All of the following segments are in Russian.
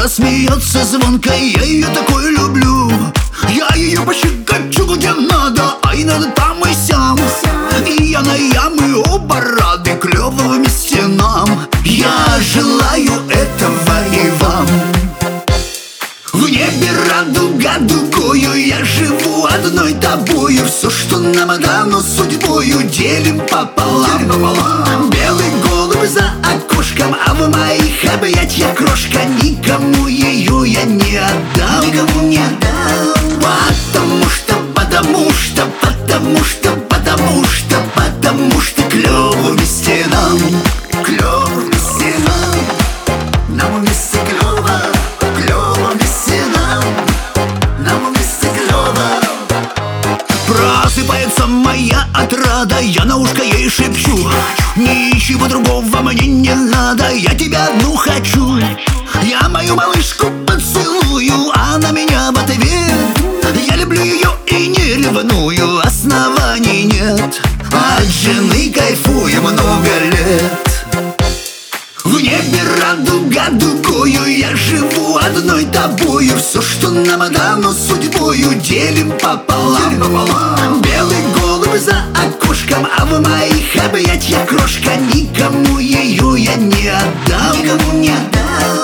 смеется звонко, я ее такой люблю. Я ее пощекочу где надо, а и надо там и сям. И она, и я, мы оба рады, клёво вместе нам. Я желаю этого и вам. В небе радуга дугою, я живу одной тобою. Все, что нам дано судьбою, делим пополам. Белый голубь за окошком, а в моих объятьях крошка. Никому ее я не отдам, никому не отдам. Потому что клёво вместе нам. Клёво вместе нам. Нам вместе клёво. Клёво вместе нам. Нам вместе клёво. Просыпается моя отрада, я на ушко ей шепчу: ничего другого мне не надо, я тебя одну хочу. Я мою малышку поцелую, а она меня в ответ: я люблю ее и не ревную, оснований нет. От жены кайфую много лет. В небе радуга дугою, я живу одной тобою. Все, что нам дано судьбою, делим пополам. Белый голубь за окошком, а в моих объятьях крошка. Никому ее я не отдам, никому не отдам.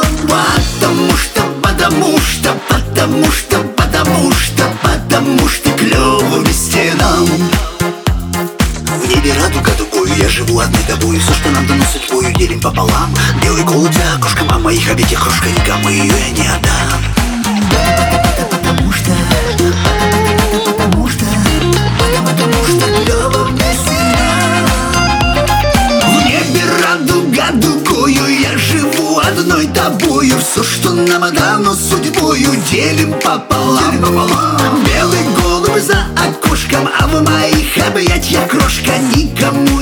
Потому что клёво вместе нам. В небе радуга дугою, я живу одной тобою. Все, что нам дано судьбою, делим пополам. Белый голубь за окошком, а моих объятиях крошка. Никому ее я не отдам. Потому что клёво вместе нам. В небе радуга дугою, я живу одной тобою. Все, что нам дано судьбою, делим пополам. Белый голубь за окошком, а в моих объятьях крошка. Никому